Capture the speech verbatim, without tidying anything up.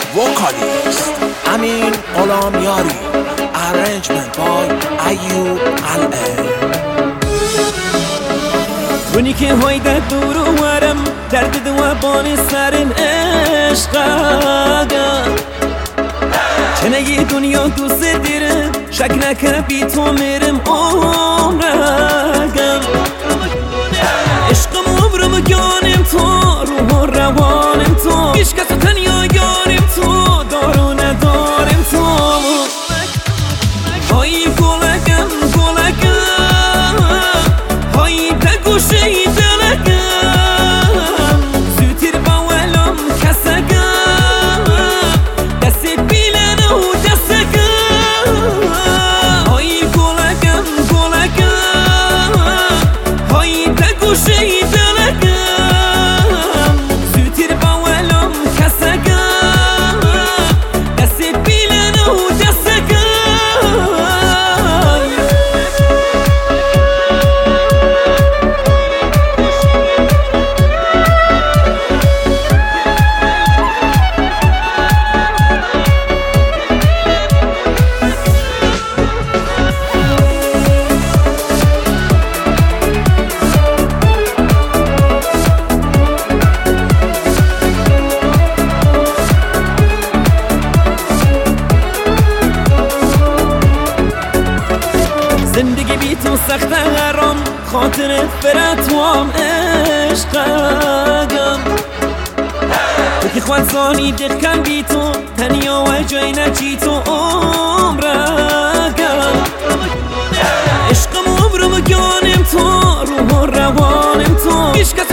vocalist Amin Gholamyari, arrangement by Ayub Al-Ain. رونی که هایده دور و ورم درد دوابان سرم عشقاگم چنه یه دنیا دوست دیرم شک نکه بی تو میرم عمرگم عشقم عمرم گانم تو روح و روانم تو هیچ کس تنیا یارم تو دارو ندارم تو های گلگم گلگم های دگوشه دلگم زودتر با ولم کسگم دست بیلن و دستگم های گلگم گلگم های دگوشه دلگم زودتر با ولم کسگم دست بیلن و دستگم زندگی بی تو سخت حرام خاطر فراتوام عشقاگم تو که خود زانی دقم بی تو تنیا و جای نچی تو عمرگم عشقم عمرم گانم تو روح و روانم تو هیچ کس